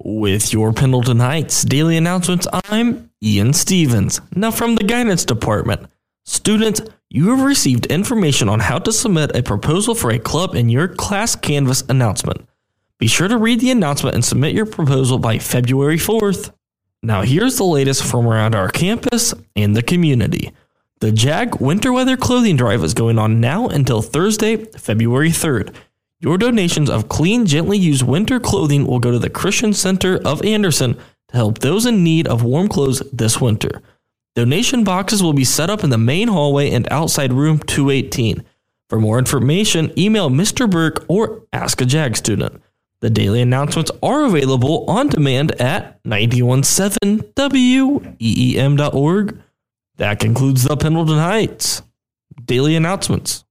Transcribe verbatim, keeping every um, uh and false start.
With your Pendleton Heights daily announcements, I'm Ian Stevens. Now from the guidance department. Students, you have received information on how to submit a proposal for a club in your class Canvas announcement. Be sure to read the announcement and submit your proposal by February fourth. Now here's the latest from around our campus and the community. The JAG Winter Weather Clothing Drive is going on now until Thursday, February third. Your donations of clean, gently used winter clothing will go to the Christian Center of Anderson to help those in need of warm clothes this winter. Donation boxes will be set up in the main hallway and outside room two eighteen. For more information, email Mister Burke or ask a JAG student. The daily announcements are available on demand at nine one seven W E E M dot org. That concludes the Pendleton Heights Daily Announcements.